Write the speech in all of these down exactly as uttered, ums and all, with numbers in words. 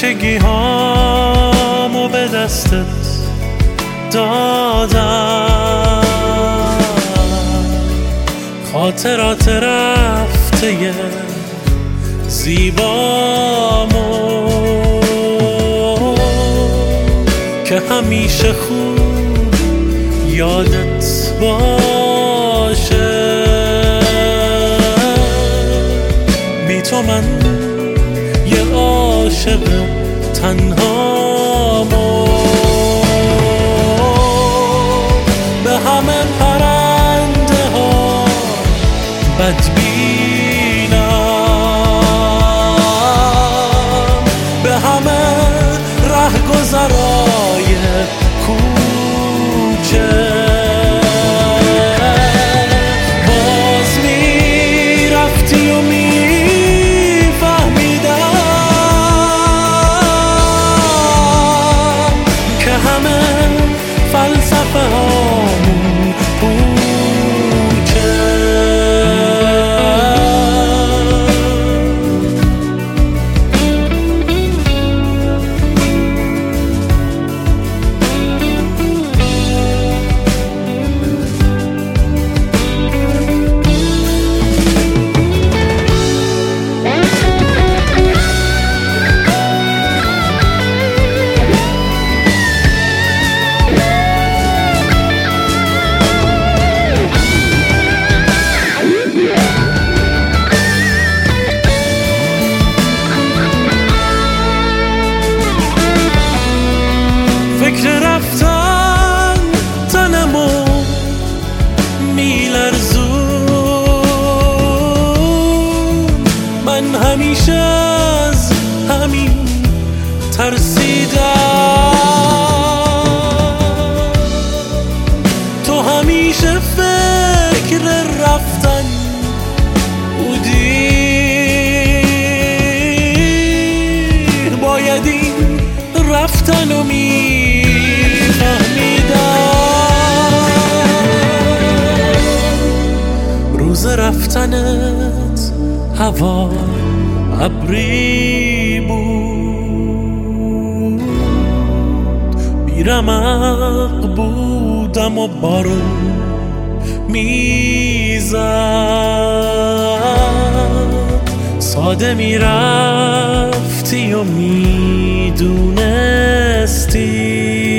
بچگی هامو به دستت دادم، خاطرات رفته زیبامو که همیشه خوب یادت باشه. بی تو من یه عاشق تنهامو، به همه پرنده ها بدبینم، به همه رهگذرای کوچه باز میرفتی و میفهمیدم که همه فلسفه هامون پوچه. فکر رفتن تنمو میلرزون، من همیشه از همین ترسیدم، تو همیشه فکر رفتن بودی، باید این رفتن و می روز رفتنت هوا ابری بود، بیرمق بودم و بارون میزد، ساده میرفتی و میدونستی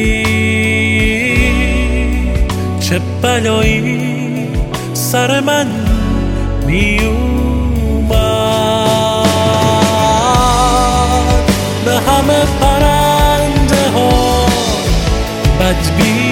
چه بلایی سر من می اومد. به همه پرنده ها بدبینم،